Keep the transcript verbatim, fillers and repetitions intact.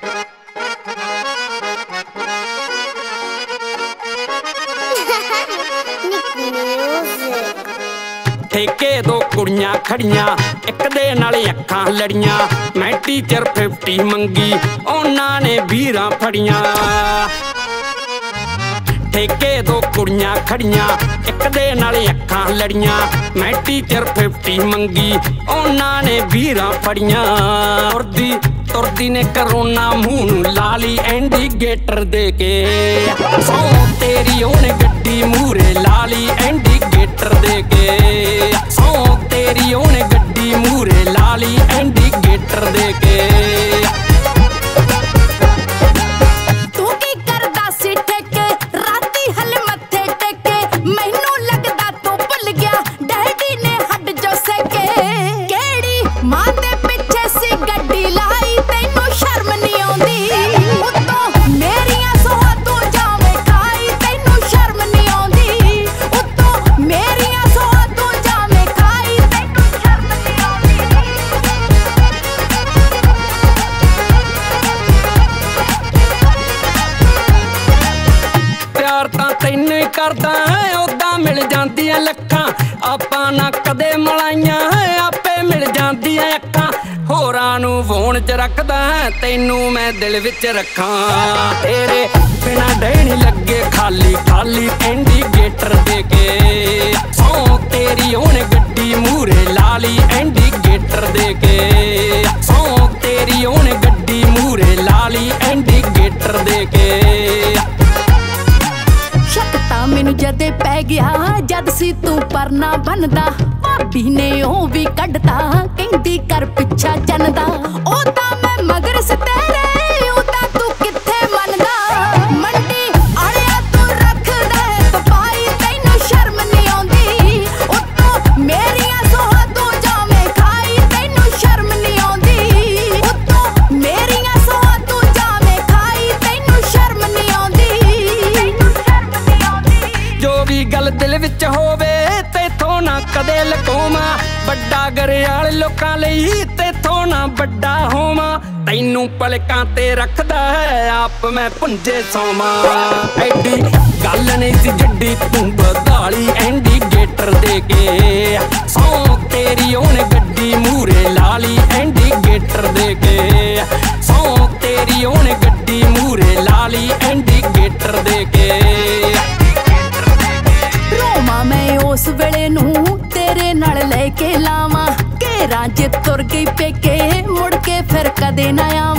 ठेके दो कुड़ियां खड़ियां एक दे नाल अखां लड़ियां मैं टीचर फिफ्टी मंगी उन्हां ने बीरां फड़ियां। ठेके दो कुड़ियां खड़ियां एक दे नाल अखां लड़ियां मैं टीचर फिफ्टी मंगी उन्हां ने बीरां फड़ियां। तुरदी तुरदी ने करोना मूंह नूं लाली इंडिकेटर दे के सौ तेरी ओने गड्डी मूरे लाली इंडिकेटर दे के सौ तेरी ओने गड्डी मूरे लाली इंडिकेटर दे के। तू की करदा सी ठेके राती हल मत्थे टेके मैनू लगदा तू भुल गया डैडी ने हड जो सके। केड़ी मां दे पिछे सी गड्डी लाई तैनू शर्म नहीं आउंदी उत्तों मेरियां सोहा तू जावे खाई तैनू शर्म नहीं आउंदी उत्तों मेरियां सोहा तू जावे खाई तैनू शर्म नहीं आउंदी। प्यार तां तैनू ही करदा ओदा मिल जांदियां लखां आपां ना कदे मलाइयां आपे मिल जांदियां अखां होरां नू फोन च रखदा तैनू मैं दिल विच रखां। तेरे बिना डैनी लगे खाली खाली इंडिकेटर दे के सौ तेरी ओने गड्डी मूरे लाली इंडिकेटर दे के सौ तेरी ओने गड्डी मूरे लाली इंडिकेटर दे के। शक तां मैनू जदे पै गया जद सी तू परना बनदा भाभी ने ओ भी कढ़ता कहंदी कर पिछा चनदा ओ तां मैं मगर से तेरे ओ तां तू किथे मनदा मंडी आड़िया तू रखदा है पपाई तैनू शर्म नहीं आउंदी उत्तों मेरियां सोहा तू जावे खाई तैनू शर्म नहीं आउंदी उत्तों मेरियां सोहा तू जावे खाई तैनू शर्म नहीं आउंदी तैनू शर्म नहीं आउंदी। जो भी गल दिल विच होवे तेथों ना कदे लकोवां बड़ा गरियाल लोकां लई तेथों ना बड़ा होवां तैनू पलकां ते रखदा है आप मैं पुंजे सोवां। एडी गल नहीं सी जड्डी तू बदाली इंडिकेटर दे के सौ तेरी ओने गड्डी मूरे लाली इंडिकेटर दे के सौ तेरी ओने गड्डी मूरे लाली इंडिकेटर दे के। रोमा मैं उस वेले नू तेरे नाल लेके लावां घेरां च तुर गई पेके मुड़ के फिर कदे ना आवां।